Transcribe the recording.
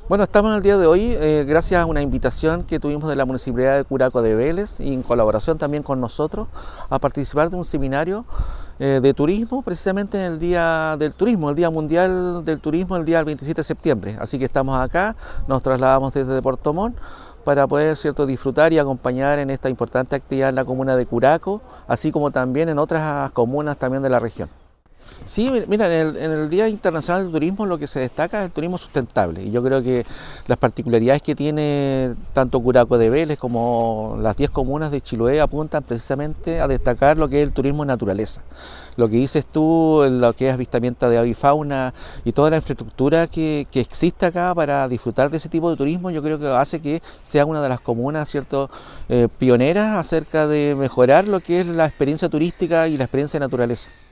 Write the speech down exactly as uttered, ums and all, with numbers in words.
Bueno, estamos en el día de hoy eh, gracias a una invitación que tuvimos de la Municipalidad de Curacao de Vélez y en colaboración también con nosotros a participar de un seminario eh, de turismo, precisamente en el Día del Turismo, el Día Mundial del Turismo, el día veintisiete de septiembre. Así que estamos acá, nos trasladamos desde Puerto Montt para poder, cierto, disfrutar y acompañar en esta importante actividad en la comuna de Curacao, así como también en otras comunas también de la región. Sí, mira, en el, en el Día Internacional del Turismo lo que se destaca es el turismo sustentable y yo creo que las particularidades que tiene tanto Curacao de Vélez como las diez comunas de Chiloé apuntan precisamente a destacar lo que es el turismo en naturaleza. Lo que dices tú, lo que es avistamiento de avifauna y toda la infraestructura que, que existe acá para disfrutar de ese tipo de turismo, yo creo que hace que sea una de las comunas, ¿cierto?, eh, pioneras acerca de mejorar lo que es la experiencia turística y la experiencia de naturaleza.